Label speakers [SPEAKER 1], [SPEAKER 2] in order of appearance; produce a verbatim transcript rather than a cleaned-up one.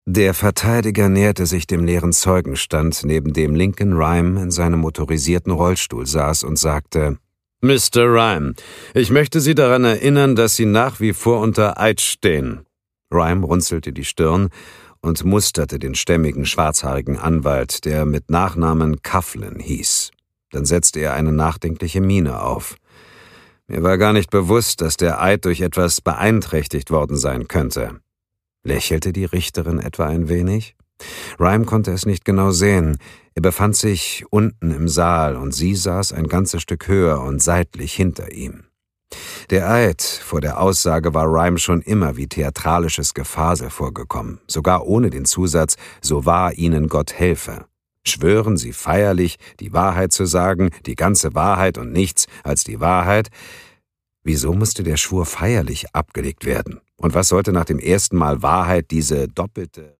[SPEAKER 1] Der Verteidiger näherte sich dem leeren Zeugenstand, neben dem Lincoln Rhyme in seinem motorisierten Rollstuhl saß, und sagte: »Mister Rhyme, ich möchte Sie daran erinnern, dass Sie nach wie vor unter Eid stehen.« Rhyme runzelte die Stirn und musterte den stämmigen, schwarzhaarigen Anwalt, der mit Nachnamen Coughlin hieß. Dann setzte er eine nachdenkliche Miene auf. »Mir war gar nicht bewusst, dass der Eid durch etwas beeinträchtigt worden sein könnte.« Lächelte die Richterin etwa ein wenig? Rhyme konnte es nicht genau sehen. Er befand sich unten im Saal, und sie saß ein ganzes Stück höher und seitlich hinter ihm. Der Eid vor der Aussage war Rhyme schon immer wie theatralisches Gefasel vorgekommen, sogar ohne den Zusatz, so wahr ihnen Gott helfe. Schwören Sie feierlich, die Wahrheit zu sagen, die ganze Wahrheit und nichts als die Wahrheit? Wieso musste der Schwur feierlich abgelegt werden? Und was sollte nach dem ersten Mal Wahrheit diese doppelte